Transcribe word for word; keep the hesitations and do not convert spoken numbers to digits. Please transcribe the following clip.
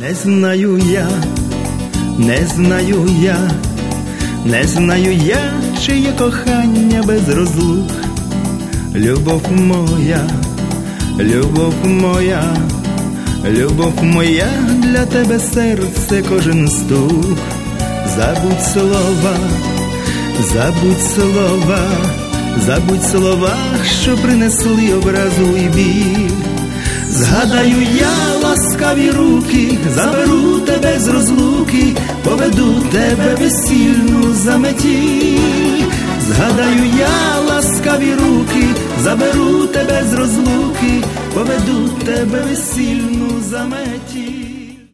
Не знаю я, не знаю я, не знаю я, чи є кохання без розлук. Любов моя, любов моя, любов моя, для тебе серце кожен стук. Забудь слова, забудь слова, забудь слова, що принесли образу і біль. Згадаю я ласкаві руки, заберу тебе з розлуки, поведу тебе весільну заметіль. Згадаю я ласкаві руки, заберу тебе з розлуки, поведу тебе весільну заметіль.